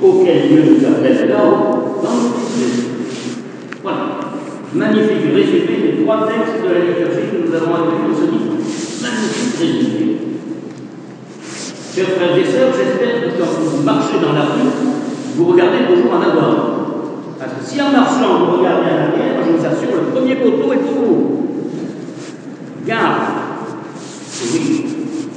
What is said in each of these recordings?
auquel Dieu nous appelle alors dans le Christ. Voilà. Magnifique résumé des 3 textes de la liturgie que nous avons accueillis dans ce dimanche. Magnifique résumé. Chers frères et sœurs, j'espère que quand vous marchez dans la rue, vous regardez toujours en avant. Parce que si en marchant vous regardez en arrière, je vous assure, le premier poteau est pour vous. Garde. Oui.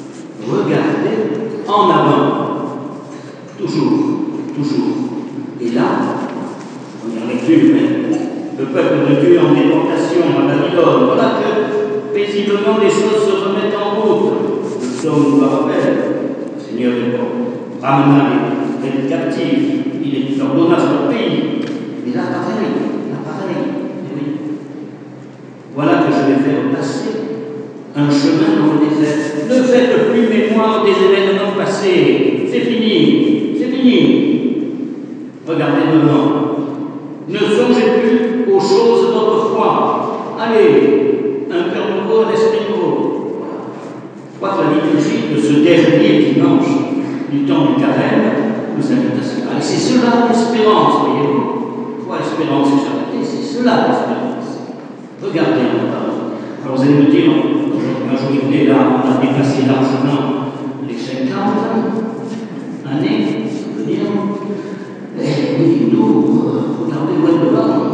Regardez en avant. Toujours. Toujours. Et là, première lecture, le peuple de Dieu en déportation à Babylone, voilà que paisiblement les choses se remettent en route. Le psaume nous le rappelle. Le Seigneur ramena les captifs, il ordonna son pays. Et là, pareil. Oui. Voilà que je vais faire passer un chemin dans le désert. Ne faites plus mémoire des événements passés. C'est fini. Regardez devant. Ne songez plus aux choses d'autrefois. Allez, un cœur nouveau, un esprit nouveau. Je crois que la liturgie de ce dernier dimanche du temps du carême nous invite à cela. Et c'est cela l'espérance, voyez-vous. Quoi, l'espérance et charité, c'est cela l'espérance. Regardez en avant. Alors vous allez me dire, un jour il venait là, on a dépassé largement les 50 années, je veux dire. Et oui, nous, regardez loin devant.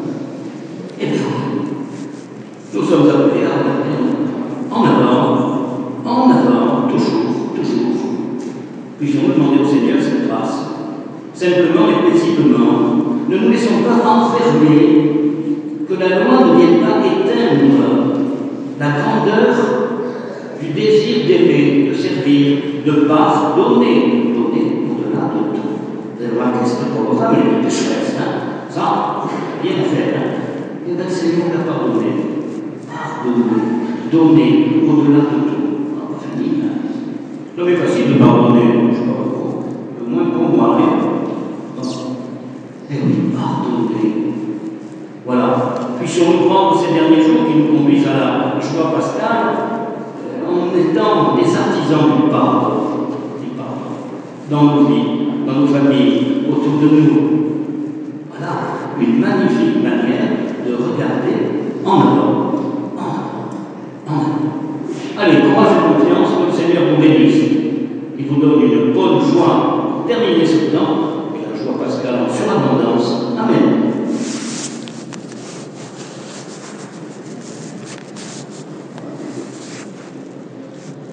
Et bien, nous sommes appelés à regarder en avant, toujours. Puis-je nous demander au Seigneur cette grâce, simplement et paisiblement, ne nous laissons pas enfermer, que la loi ne vienne pas éteindre la grandeur du désir d'aimer, de servir, de pardonner au-delà de tout. Vous allez voir qu'est-ce que pour ça, il y a des pécheresses, ça, rien à faire. Et bien, le Seigneur l'a pardonné. Donner au-delà de tout. Enfin, non, mais facile de pardonner, je ne sais pas pourquoi. Au moins pour moi, et oui, pardonner. Voilà. Puissions-nous prendre ces derniers jours qui nous conduisent à la joie pascale en étant des artisans du pardon. Dans nos vies, dans nos familles, autour de nous. Voilà une magnifique manière de regarder en avant. Allez, courage et confiance, que le Seigneur vous bénisse. Il vous donne une bonne joie pour terminer ce temps.